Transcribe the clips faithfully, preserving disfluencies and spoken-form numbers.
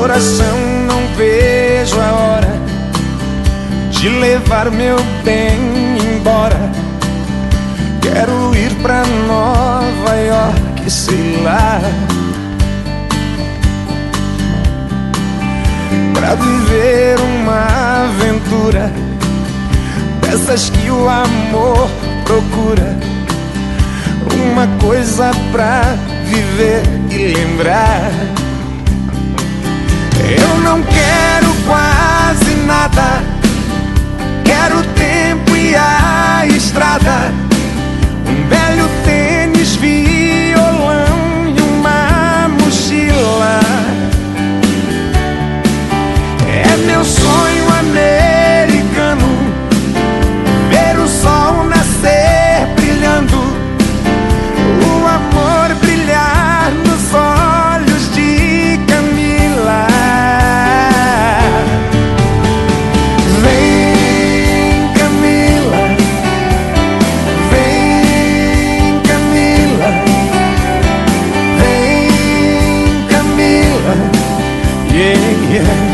coração, não vejo a hora de levar meu bem embora. Quero ir pra Nova York, sei lá, pra viver uma aventura dessas que o amor procura. Uma coisa pra viver e lembrar. Eu não quero quase nada, quero o tempo e a estrada, um velho tênis, violão e uma mochila. É meu sonho americano ver o sol nascer brilhando, o amor brilhar nos olhos de Camila. Vem, Camila, vem, Camila, vem, Camila, yeah, yeah.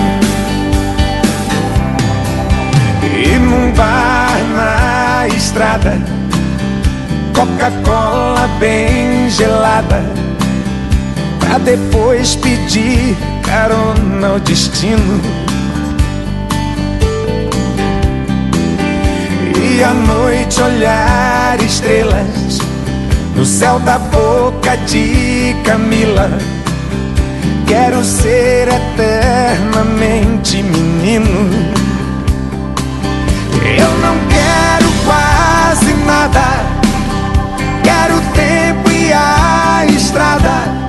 E num bar na estrada, Coca-Cola bem gelada, pra depois pedir carona ao destino. E à noite olhar estrelas no céu da boca de Camila. Quero ser eternamente menino. Eu não quero quase nada, quero o tempo e a estrada,